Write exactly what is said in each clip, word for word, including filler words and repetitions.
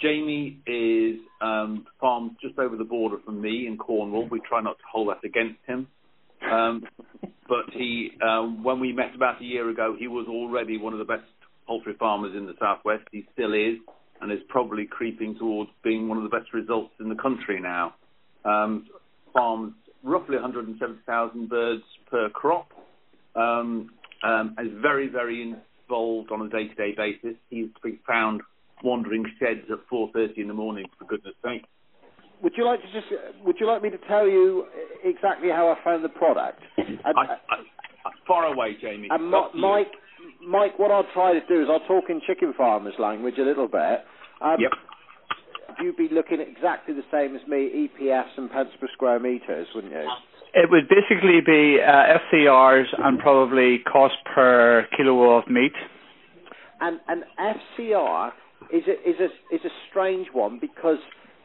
Jamie is um, farmed just over the border from me in Cornwall. We try not to hold that against him. Um, but he, um, when we met about a year ago, he was already one of the best poultry farmers in the southwest. He still is, and is probably creeping towards being one of the best results in the country now. Um, farms roughly one hundred seventy thousand birds per crop. Um, um, is very, very involved on a day-to-day basis. He's to be found wandering sheds at four thirty in the morning, for goodness sake. Would you like to just? Would you like me to tell you exactly how I found the product? And, I, I, I, far away, Jamie. And Ma- Mike, Mike, what I'll try to do is I'll talk in chicken farmers' language a little bit. Um, yep. You'd be looking at exactly the same as me, E P Fs and pence per square metres, wouldn't you? It would basically be uh, F C Rs and probably cost per kilo of meat. And an F C R is a, is a is a strange one because,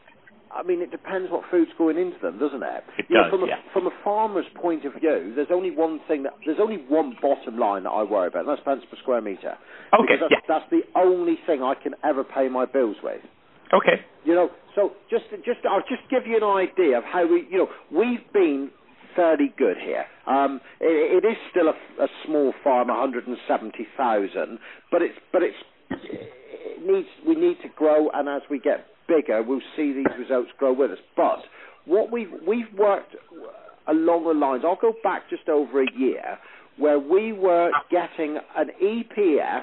I mean, it depends what food's going into them, doesn't it? It you does, know, from, yeah. a, from a farmer's point of view, there's only one thing that there's only one bottom line that I worry about, and that's pence per square metre. Okay, that's, yeah. that's the only thing I can ever pay my bills with. Okay. You know, so just just I'll just give you an idea of how we, you know, we've been fairly good here. Um, it, it is still a, a small farm, one hundred seventy thousand, but it's but it's it needs we need to grow, and as we get bigger, we'll see these results grow with us. But what we've we've worked along the lines. I'll go back just over a year where we were getting an E P F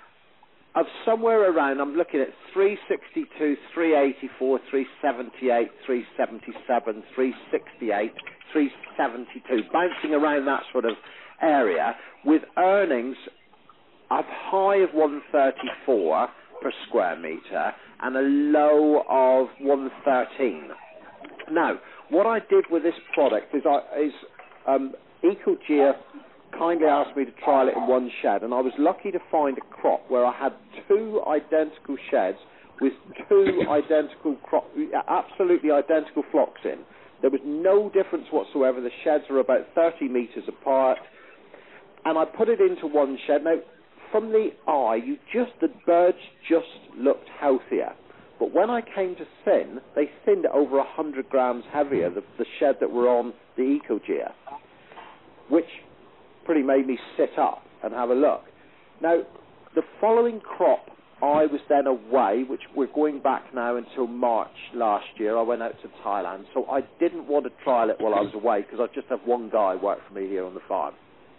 of somewhere around, I'm looking at three sixty-two, three eighty-four, three seventy-eight, three seventy-seven, three sixty-eight, three seventy-two, bouncing around that sort of area with earnings of high of one thirty-four per square metre and a low of one thirteen. Now, what I did with this product is, I, is um, Ecogea kindly asked me to trial it in one shed, and I was lucky to find a crop where I had two identical sheds with two identical crop, absolutely identical flocks in. There was no difference whatsoever. The sheds are about thirty metres apart, and I put it into one shed. Now, from the eye, you just the birds just looked healthier. But when I came to thin, they thinned over one hundred grams heavier, the, the shed that were on the Ecogea, which pretty made me sit up and have a look. Now, the following crop, I was then away, which we're going back now until March last year. I went out to Thailand, so I didn't want to trial it while I was away because I just have one guy work for me here on the farm.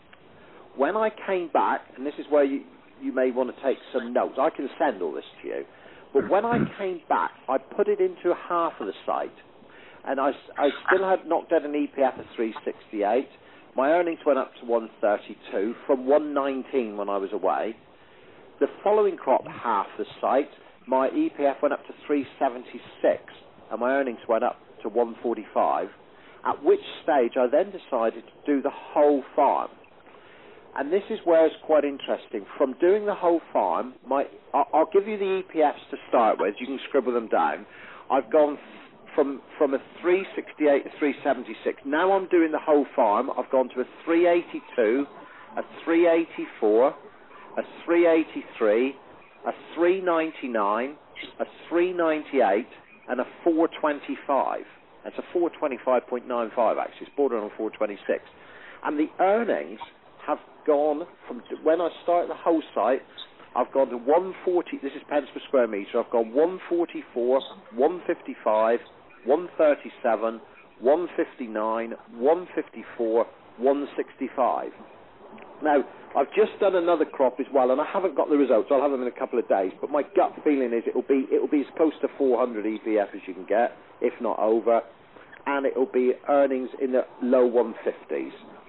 When I came back, and this is where you, you may want to take some notes, I can send all this to you, but when I came back, I put it into half of the site, and I, I still had knocked out an E P F of three sixty-eight. My earnings went up to one thirty-two from one nineteen when I was away. The following crop, half the site, my E P F went up to three seventy-six, and my earnings went up to one forty-five, at which stage I then decided to do the whole farm. And this is where it's quite interesting. From doing the whole farm, my I'll, I'll give you the E P Fs to start with. You can scribble them down. I've gone from from a three sixty-eight to three seventy-six. Now I'm doing the whole farm. I've gone to a three eighty-two, a three eighty-four, a three eighty-three, a three ninety-nine, a three ninety-eight, and a four twenty-five. That's a four twenty-five point nine five actually. It's bordering on four twenty-six. And the earnings have gone from when I started the whole site, I've gone to one forty. This is pence per square metre. I've gone one forty-four, one fifty-five, one thirty-seven, one fifty-nine, one fifty-four, one sixty-five. Now, I've just done another crop as well, and I haven't got the results. I'll have them in a couple of days. But my gut feeling is it'll be it'll be as close to four hundred E P F as you can get, if not over, and it'll be earnings in the low one fifties.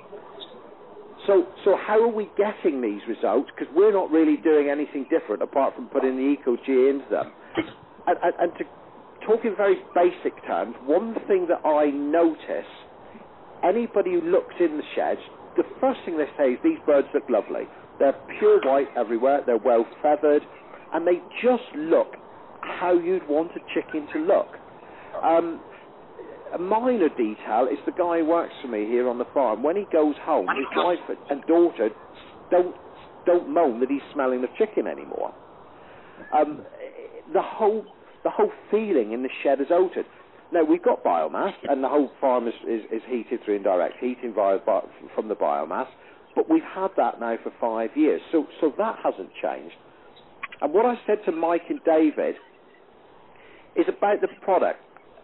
So, so how are we getting these results? Because we're not really doing anything different apart from putting the Ecogea into them. And, and, and to talk in very basic terms, one thing that I notice, anybody who looks in the sheds, the first thing they say is these birds look lovely. They're pure white everywhere, they're well feathered, and they just look how you'd want a chicken to look. Um, a minor detail is the guy who works for me here on the farm. When he goes home, his wife and daughter don't don't moan that he's smelling the chicken anymore. Um, the whole the whole feeling in the shed is altered. Now, we've got biomass, and the whole farm is, is, is heated through indirect heating via, from the biomass, but we've had that now for five years, so, so that hasn't changed. And what I said to Mike and David is about the product.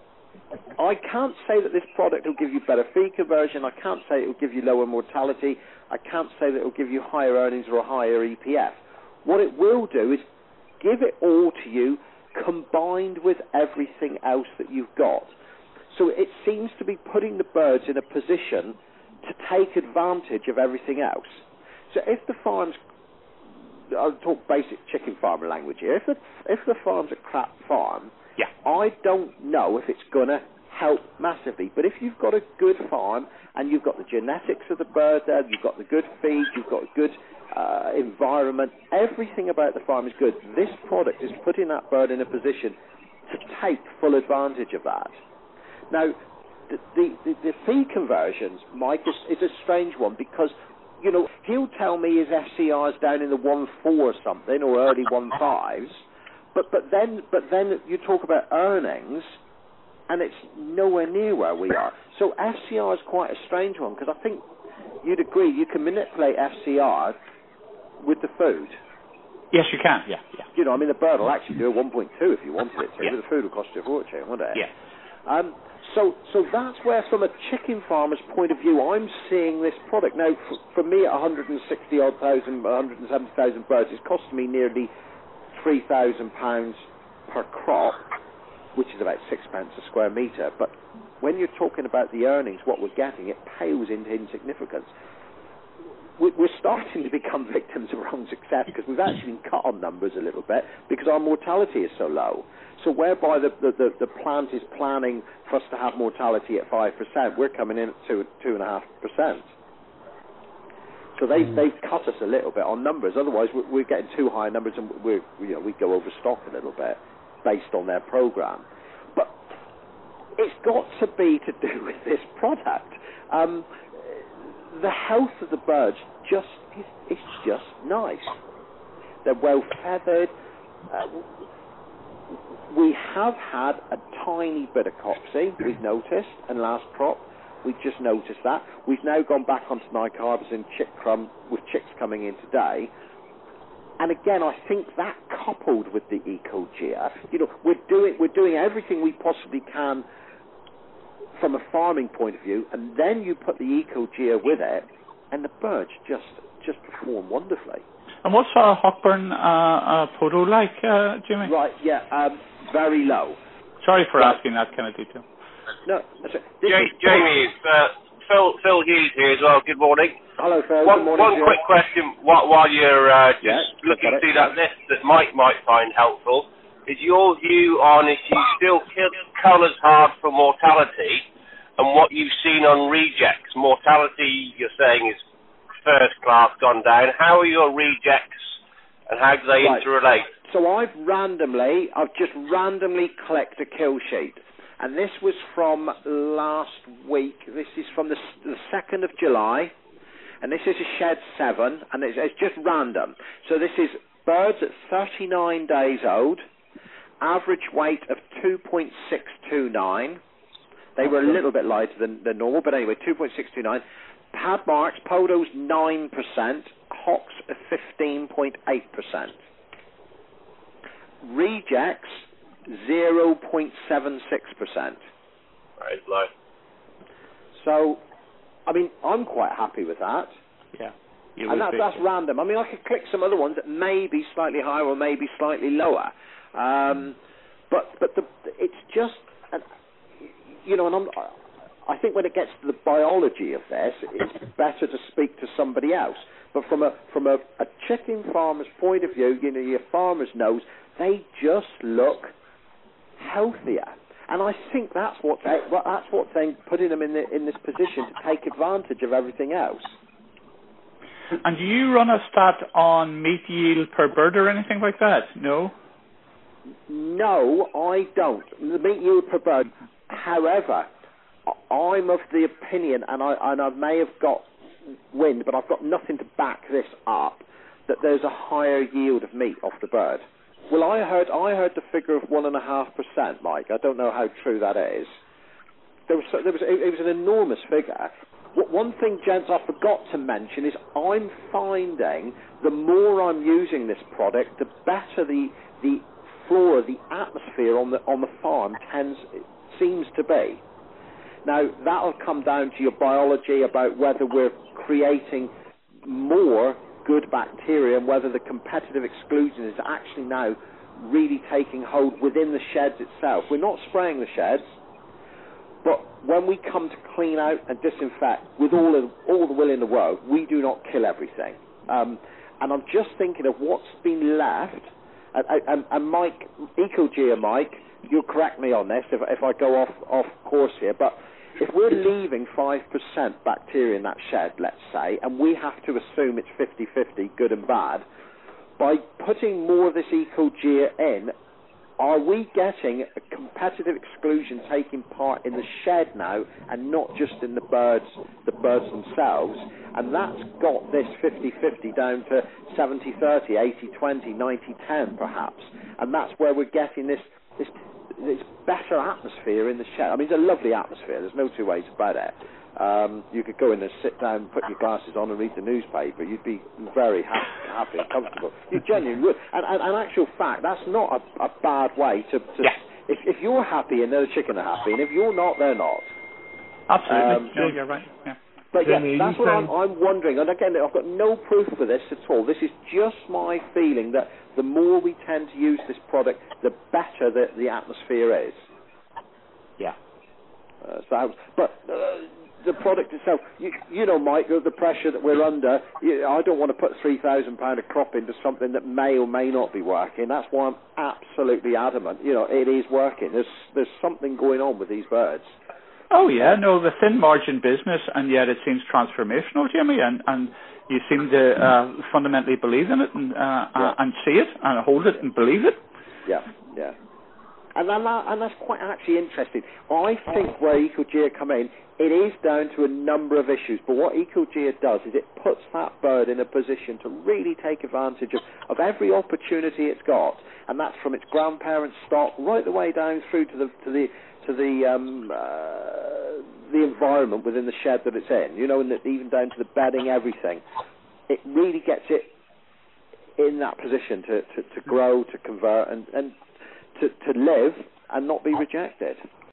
I can't say that this product will give you better feed conversion. I can't say it will give you lower mortality. I can't say that it will give you higher earnings or a higher E P F. What it will do is give it all to you combined with everything else that you've got. So it seems to be putting the birds in a position to take advantage of everything else. So if the farm's, I'll talk basic chicken farmer language here, if the, if the farm's a crap farm, yeah. I don't know if it's going to help massively. But if you've got a good farm and you've got the genetics of the bird there, you've got the good feed, you've got a good uh, environment, everything about the farm is good. This product is putting that bird in a position to take full advantage of that. Now, the, the, the, the feed conversions, Mike, is, is a strange one because, you know, he'll tell me his F C R's down in the one four or something or early one fives, but, but, then, but then you talk about earnings and it's nowhere near where we are. So F C R is quite a strange one because I think you'd agree you can manipulate F C R with the food. Yes, you can, yeah. yeah. You know, I mean, the bird will actually do a one point two if you wanted it to, yeah. but the food will cost you a fortune, won't it? Yeah. Um, so, so that's where, from a chicken farmer's point of view, I'm seeing this product. Now, for, for me, at one hundred sixty odd thousand, one hundred seventy thousand birds, it's costing me nearly three thousand pounds per crop, which is about six pence a square metre. But when you're talking about the earnings, what we're getting, it pales into insignificance. We're starting to become victims of our own success because we've actually been cut on numbers a little bit because our mortality is so low. So whereby the, the, the, the plant is planning for us to have mortality at five percent, we're coming in at two, two point five percent. So they've, they've cut us a little bit on numbers. Otherwise, we're, we're getting too high numbers and we're, you know, we go over stock a little bit based on their program. But it's got to be to do with this product. Um, the health of the birds just is, is just nice. They're well feathered. Uh, we have had a tiny bit of copsy, we've noticed, and last crop we just noticed that. We've now gone back onto nicarbazine chick crumb with chicks coming in today. And again, I think that coupled with the EcoGea, you know, we're doing we're doing everything we possibly can from a farming point of view, and then you put the EcoGea with it, and the birds just just perform wonderfully. And what's our Hockburn uh, uh, photo like, uh, Jimmy? Right, yeah, um, very low. Sorry for right. asking that kind of detail. No, that's it. J- Jamie, it's uh, Phil, Phil Hughes here as well. Good morning. Hello, Phil. One, Good morning. one quick question while, while you're uh, just yeah, looking through that list that Mike might find helpful. Is your view on if you still cull as hard for mortality and what you've seen on rejects? Mortality, you're saying, is first class gone down. How are your rejects and how do they right. interrelate? So I've randomly, I've just randomly collected a kill sheet. And this was from last week. This is from the, the second of July. And this is a shed seven. And it's, it's just random. So this is birds at thirty-nine days old. Average weight of two point six two nine. They were a little bit lighter than, than normal. But anyway, two point six two nine. Pad marks, Podos nine percent. Hocks fifteen point eight percent. Rejects zero point seven six percent. Right, low. So, I mean, I'm quite happy with that. Yeah. And that, that's random. I mean, I could click some other ones that may be slightly higher or maybe slightly lower. Um, but but the, it's just, uh, you know, and I'm, I think when it gets to the biology of this, it's better to speak to somebody else. But from a from a, a chicken farmer's point of view, you know, your farmer's nose, they just look healthier, and I think that's what they, well, that's what they putting them in the, in this position to take advantage of everything else. And do you run a stat on meat yield per bird or anything like that? No. No, I don't. The meat yield per bird. However, I'm of the opinion, and I and I may have got wind, but I've got nothing to back this up, that there's a higher yield of meat off the bird. Well, I heard I heard the figure of one and a half percent, Mike. I don't know how true that is. There was there was it was an enormous figure. One thing, gents, I forgot to mention is I'm finding the more I'm using this product, the better the the flora, the atmosphere on the on the farm tends seems to be. Now that'll come down to your biology about whether we're creating more good bacteria and whether the competitive exclusion is actually now really taking hold within the sheds itself. We're not spraying the sheds, but when we come to clean out and disinfect with all of, all the will in the world, we do not kill everything. Um, and I'm just thinking of what's been left. And, and, and Mike, EcoGea, Mike, you'll correct me on this if, if I go off, off course here, but if we're leaving five percent bacteria in that shed, let's say, and we have to assume it's fifty-fifty, good and bad, by putting more of this EcoGea in, are we getting a competitive exclusion taking part in the shed now and not just in the birds, the birds themselves? And that's got this fifty-fifty down to seventy thirty, eighty twenty, ninety ten perhaps. And that's where we're getting this, this this better atmosphere in the shed. I mean, it's a lovely atmosphere. There's no two ways about it. Um, you could go in and sit down, put your glasses on and read the newspaper. You'd be very happy, happy and comfortable. You genuinely would. And, and, and actual fact, that's not a, a bad way to... to yeah. if, if you're happy and the chicken are happy, and if you're not, they're not. Absolutely. Um, no, you're right. Yeah. But yeah, Jamie, that's what I'm, I'm wondering. And again, I've got no proof for this at all. This is just my feeling that the more we tend to use this product, the better the, the atmosphere is. Yeah. Uh, so, but uh, the product itself, you, you know, Mike, the pressure that we're under, you, I don't want to put three thousand pounds of crop into something that may or may not be working. That's why I'm absolutely adamant. You know, it is working. There's, there's something going on with these birds. Oh yeah, no, the thin margin business, and yet it seems transformational, Jimmy, and, and you seem to uh, fundamentally believe in it and uh, yeah. and see it and hold it and believe it. Yeah, yeah, and and, that, and that's quite actually interesting. I think where EcoGea come in, it is down to a number of issues, but what EcoGea does is it puts that bird in a position to really take advantage of, of every opportunity it's got, and that's from its grandparent stock right the way down through to the to the to the um, uh, the environment within the shed that it's in, you know, and even down to the bedding, everything. It really gets it in that position to, to, to grow, to convert, and, and to, to live and not be rejected.